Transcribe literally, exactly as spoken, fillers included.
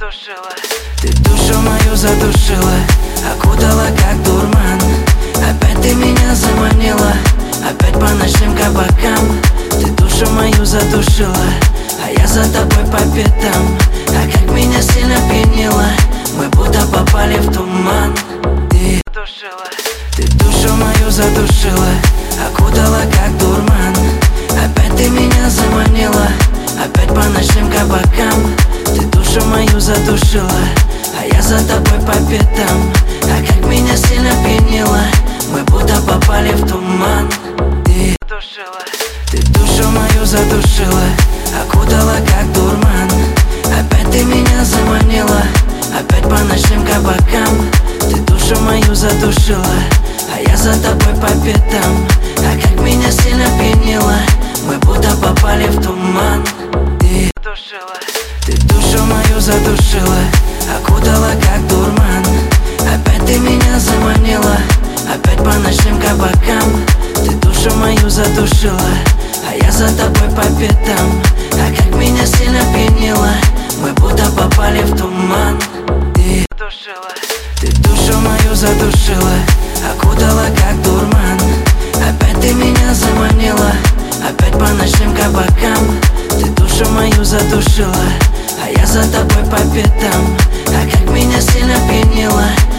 Задушила. Ты душу мою задушила, окутала как дурман. Опять ты меня заманила, опять по ночным кабакам. Ты душу мою задушила, а я за тобой по пятам. А как меня сильно пьянила, мы будто попали в туман. Ты задушила. Ты душу мою задушила, окутала как дурман. Опять ты меня заманила, опять по ночным кабакам. Ты душу мою задушила, а я за тобой по пятам. А как меня сильно пьянила, мы будто попали в туман. Ты задушила. Ты душу мою задушила, окутала как дурман. Опять ты меня заманила, опять по ночным кабакам. Ты душу мою задушила, а я за тобой по пятам. А как меня сильно пьянила, мы будто попали в туман. Ты задушила. Ты душу мою задушила, окутала как дурман. Опять ты меня заманила, опять по ночным кабакам. Ты душу мою задушила, а я за тобой по пятам. А как меня сильно пьянила, мы будто попали в туман. Ты задушила. Ты душу мою задушила, окутала как дурман. Опять ты меня заманила, опять по ночным кабакам. Ты душу мою задушила, а я за тобой по пятам. А как меня сильно пьянила,